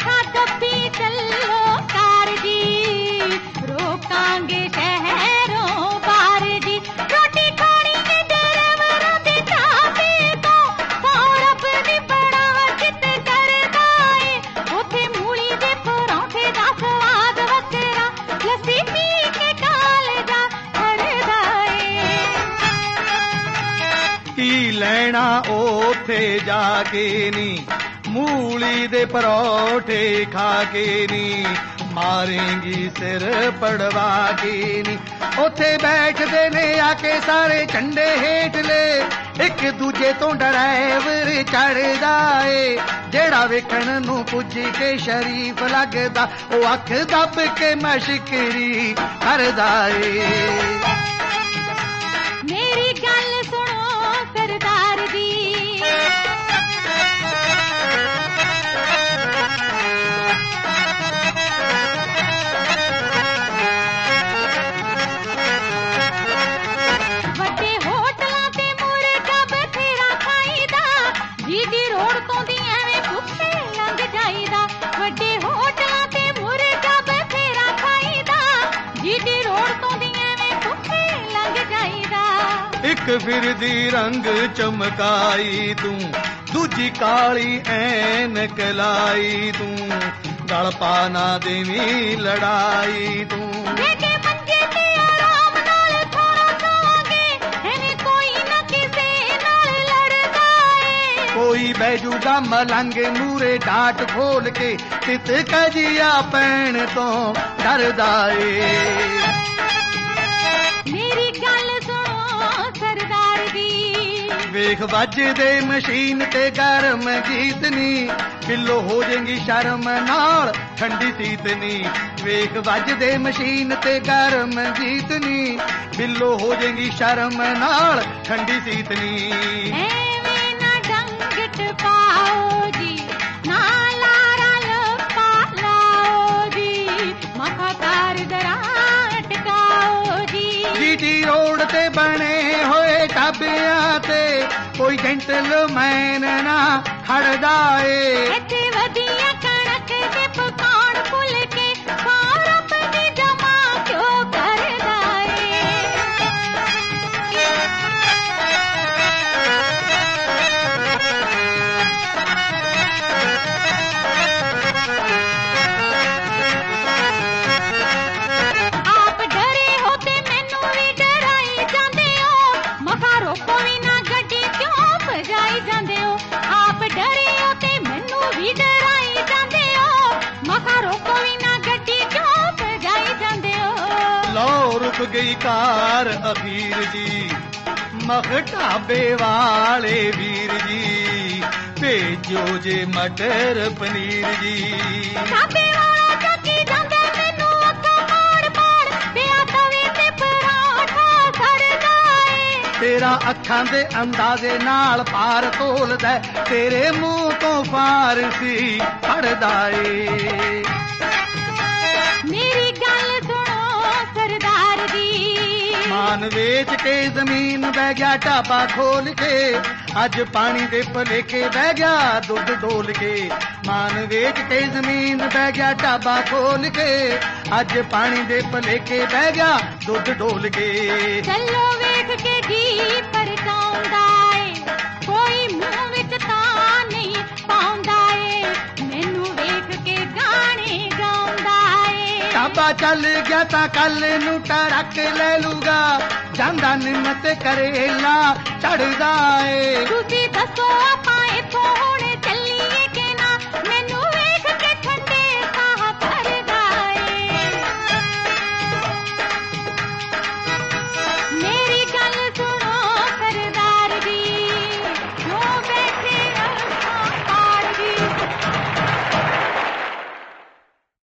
मथा दबी चलो कार जी, रोकांगे शहरों बार जी। रोटी खानी के ड्राइवरां दे ढाबे तो सौरभ दी बड़ा चित करदा ए। उथे मूली दे परांठे दा स्वाद वखरा, लस्सी पी के कालजा खड़दा ए। की लैना ओथे जाके नी, मूली दे परोठे खा के नी, मारेंगी सिर पड़वा के नी। उथे बैठदे ने आके सारे झंडे हेठ ले, एक दूजे तो ड्राइवर चढ़दा ए। जेड़ा वेखण नूं पुज के शरीफ लगदा, ओ अख दब के मशकरी करदा ए। मेरी गल सुनो सरदार जी, ਵੱਡੇ ਹੋਟਲਾਂ ਤੇ ਮੁਰਗਾ ਬਥੇਰਾ ਖਾਈਦਾ, ਜੀਡੀ ਰੋਡ ਤੋਂ ਦੀ ਐਵੇਂ ਭੁੱਖੇ ਲੰਘ ਜਾਈਦਾ। ਵੱਡੇ ਹੋਟਲਾਂ ਤੇ ਮੁਰਗਾ ਬਥੇਰਾ ਖਾਈਦਾ, ਜੀਡੀ ਰੋਡ ਤੋਂ ਦੀ ਐਵੇਂ ਭੁੱਖੇ ਲੰਘ ਜਾਈਦਾ। ਇੱਕ ਫਿਰਦੀ ਰੰਗ ਚਮਕਾਈ ਤੂੰ, ਦੂਜੀ ਕਾਲੀ ਐਨਕ ਲਾਈ ਤੂੰ, ਗਲ ਪਾ ਨਾ ਦੇਵੀਂ ਲੜਾਈ ਤੂੰ। ਵੇਖੇ ਮੰਜੇ ਤੇ ਆਰਾਮ ਨਾਲ ਖਾਣਾ ਖਾਵਾਂਗੇ, ਐਵੇਂ ਕੋਈ ਨਾ ਕਿਸੇ ਨਾਲ ਲੜਦਾ ਏ। ਕੋਈ ਬੈਜੂਗਾ ਮਲੰਗ ਮੂਰੇ ਡਾਟ ਖੋਲ ਕੇ, ਤਿਤ ਕਜੀਆ ਪੈਣ ਤੋਂ ਡਰਦਾ ਏ। ਮੇਰੀ ਗੱਲ ਸੁਣੋ ਸਰਦਾਰ ਜੀ, ਵੇਖ ਵੱਜਦੇ ਮਸ਼ੀਨ ਤੇ ਗਰਮ ਗੀਤ ਨੀ, ਬਿੱਲੋ ਹੋ ਜਾਏਗੀ ਸ਼ਰਮ ਨਾਲ ਠੰਡੀ ਸੀਤ ਨੀ। ਵੇਖ ਵੱਜਦੇ ਮਸ਼ੀਨ ਤੇ ਗਰਮ ਗੀਤ ਨੀ, ਬਿੱਲੋ ਹੋ ਜਾਏਗੀ ਸ਼ਰਮ ਨਾਲ ਠੰਡੀ ਸੀਤ ਨੀ। ਐਵੇਂ ਨਾ ਡੰਗ ਟਪਾਓ ਜੀ, ਨਾ ਲਾਰਾ ਲੱਪਾ ਲਾਓ ਜੀ, ਮਖਾ ਕਾਰ ਜ਼ਰਾ ਟਕਾਓ ਜੀ। ਜੀਟੀ ਰੋਡ ਤੇ ਬਣੇ ਹੋਏ ਢਾਬਿਆਂ ਤੇ ਕੋਈ ਜੈਂਟਲਮੈਨ ਨਾ ਖੜਦਾ ਏ। ਇੱਥੇ ਵਧੀਆ ਕਣਕ ਦੇ ਪਕਾਉਣ ਭੁੱਲ ਕੇ ਸੌਰਭ ਦੀ ਜਮਾ ਕਿਉਂ ਕਰਦਾ ਏ। ਆਪ ਡਰੇ ਹੋ ਤੇ ਮੈਨੂੰ ਵੀ ਡਰਾਈ ਜਾਂਦੇ ਹੋ, ਮਖਾ ਰੋਕੋ ਵੀ ਨਾ ਗੱਡੀ ਕਿਉਂ ਭਜਾਈ ਜਾਂਦੇ ਹੋ। ਆਪ ਡਰੇ ਹੋ ਤੇ ਮੈਨੂੰ ਵੀ ਡਰਾਈ ਜਾਂਦੇ ਹੋ, ਮਖਾ ਰੋਕੋ ਵੀ ਨਾ ਗੱਡੀ ਕਿਉਂ ਭਜਾਈ ਜਾਂਦੇ ਹੋ। ਲੋ ਰੁਕ ਗਈ ਕਾਰ ਅਖੀਰ ਜੀ, ਮਖ ਢਾਬੇ ਵਾਲੇ ਵੀਰ ਜੀ, ਭੇਜੋ ਜੇ ਮਟਰ ਪਨੀਰ ਜੀ। ਢਾਬੇ ਵਾਲਾ ਚੱਕੀ ਜਾਂਦੇ ਮੈਨੂੰ ਅੱਖਾਂ ਮਾੜ ਮਾੜ, ਪਿਆ ਤਵੇ ਤੇ ਪਰਾਠਾ ਸੜਦਾ ਏ। ਤੇਰਾ ਅੱਖਾਂ ਦੇ ਅੰਦਾਜ਼ੇ ਨਾਲ ਪਾਰ ਤੋਲਦਾ, ਤੇਰੇ ਮੂੰਹ ਤੋਂ ਫਾਰਸੀ ਪੜਦਾ ਏ। ਮੇਰੀ ਗੱਲ ਸੁਣੋ ਸਰਦਾਰ ਜੀ, ਮਾਨ ਵੇਚ ਕੇ ਜ਼ਮੀਨ ਬਹਿ ਗਿਆ ਢਾਬਾ ਖੋਲ ਕੇ, ਅੱਜ ਪਾਣੀ ਦੇ ਭਲੇਖੇ ਬਹਿ ਗਿਆ ਦੁੱਧ ਡੋਲ ਕੇ। ਮਾਨ ਵੇਚ ਕੇ ਜ਼ਮੀਨ ਬਹਿ ਗਿਆ ਢਾਬਾ ਖੋਲ ਕੇ, ਅੱਜ ਪਾਣੀ ਦੇ ਭਲੇਖੇ ਬਹਿ ਗਿਆ ਦੁੱਧ ਡੋਲ ਕੇ। ਚੱਲੋ ਵੇਖ ਕੇ ਜੀ ਪਰਕਾਉਂਦਾ ਏ, ਕੋਈ ਮੂੰਹ ਵਿੱਚ ਤਾਂ ਨਹੀਂ ਪਾਉਂਦਾ ਏ, ਮੈਨੂੰ ਵੇਖ ਕੇ ਗਾਣੇ ਗਾਉਂਦਾ ਏ। ਢਾਬਾ ਚੱਲ ਗਿਆ ਤਾਂ ਕੱਲ ਨੂੰ ਟਰੱਕ ਲੈ ਲੂਗਾ, ਜਾਂਦਾ ਨਿੰਮ ਤੇ ਕਰੇਲਾ ਚੜਦਾ ਏ। ਤੁਸੀਂ ਦੱਸੋ ਆਪਾਂ ਇੱਥੋਂ